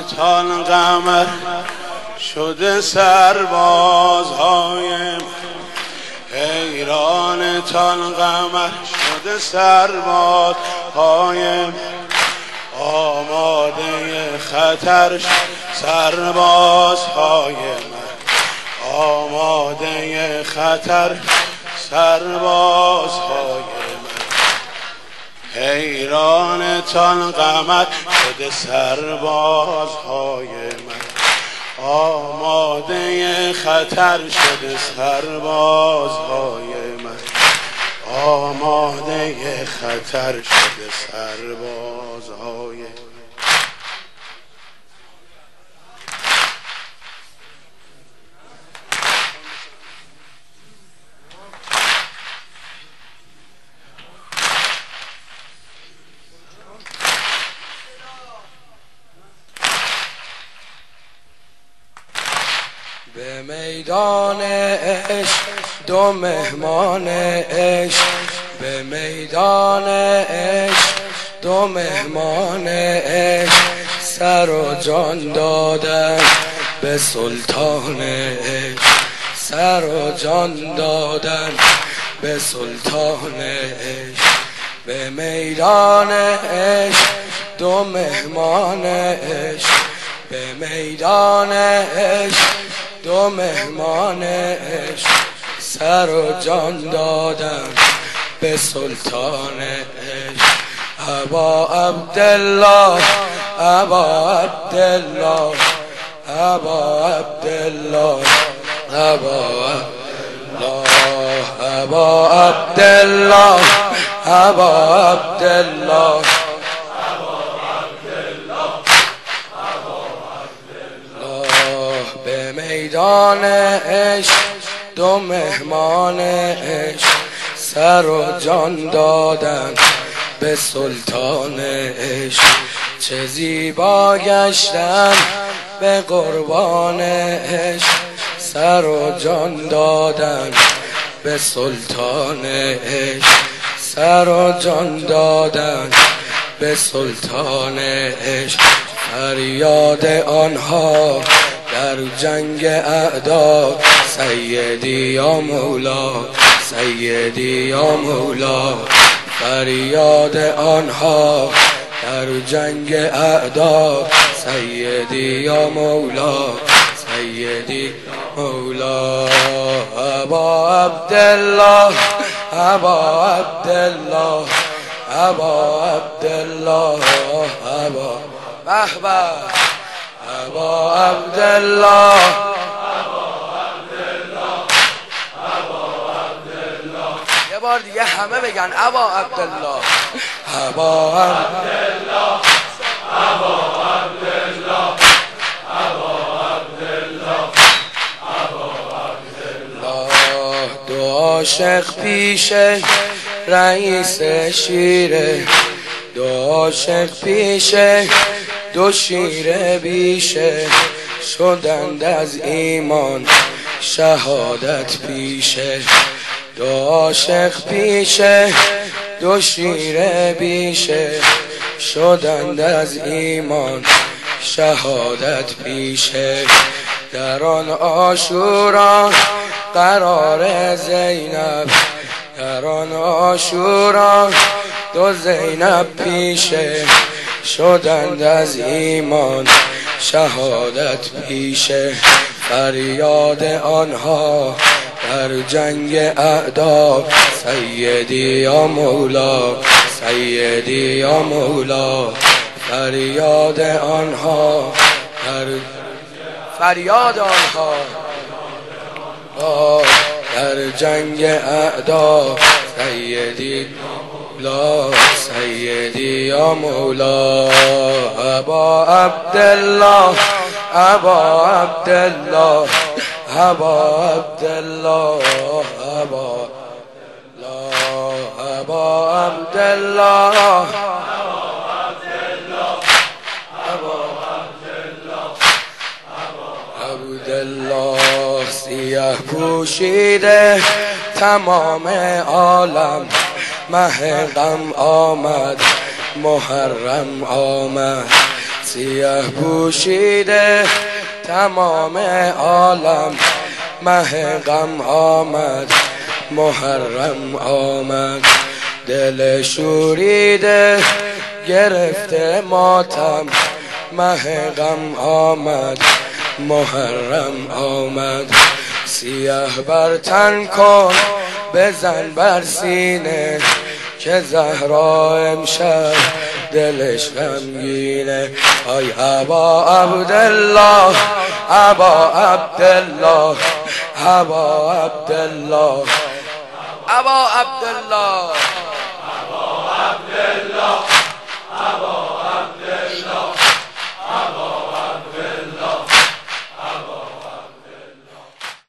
تان قمر شده سربازهای حیران تان قمر شده سربازهای آماده خطر سربازهای من آماده خطر سربازهای من حیران تان قمر شده سربازهای من آماده خطر شده سربازهای من آماده خطر شده سربازهای به میدان عشق دو مهمان عشق به میدان عشق دو مهمان عشق سر و جان دادن به سلطان عشق سر و جان دادن به سلطان عشق به میدان عشق دو مهمان عشق به میدان عشق دو مهمان عشق سر و جان دادن به سلطان عشق ابا عبدالله ابا عبدالله ابا عبدالله ابا عبدالله ابا عبدالله ابا عبدالله به میدان عشق دو مهمان عشق سر و جان دادن به سلطان عشق چه زیبا گشتن به قربان عشق سر و جان دادن به سلطان عشق سر و جان دادن به سلطان عشق فریاد آنها در جنگ اعدا سیدی یا مولا سیدی یا مولا فریاد آنها در جنگ اعدا سیدی یا مولا سیدی مولا ابا عبدالله ابا عبدالله ابا عبدالله ابا بهبه ابا عبدالله یه بار دیگه همه بگن ابا عبدالله ابا عبدالله ابا عبدالله ابا عبدالله ابا عبدالله دو عاشق پیش رئیس شیره دو عاشق پیش دو شیر بیشه شدند از ایمان شهادت پیشه دو عاشق پیشه دو شیر بیشه شدند از ایمان شهادت پیشه در آن عاشورا قرار زینب در آن عاشورا دو زینب پیشه شدند از ایمان شهادت پیشه فریاد آنها در جنگ اعدا سیدی یا مولا سیدی یا مولا فریاد آنها فریاد آنها در جنگ اعدا سیدی لا سیدی یا مولا ابا عبدالله ابا عبدالله ابا عبدالله ابا ابا عبدالله عبدالله سیاه پوشیده تمام عالم مه غم آمد محرم آمد سیاه پوشیده تمام عالم، مه غم آمد محرم آمد، دل شوریده گرفته ماتم، مه غم آمد محرم آمد. سیاه بر تن کن بزن بر سینه که زهرا امشب دلش غمگینه. آی ابا عبدالله، ابا عبدالله، ابا عبدالله، ابا عبدالله، ابا عبدالله.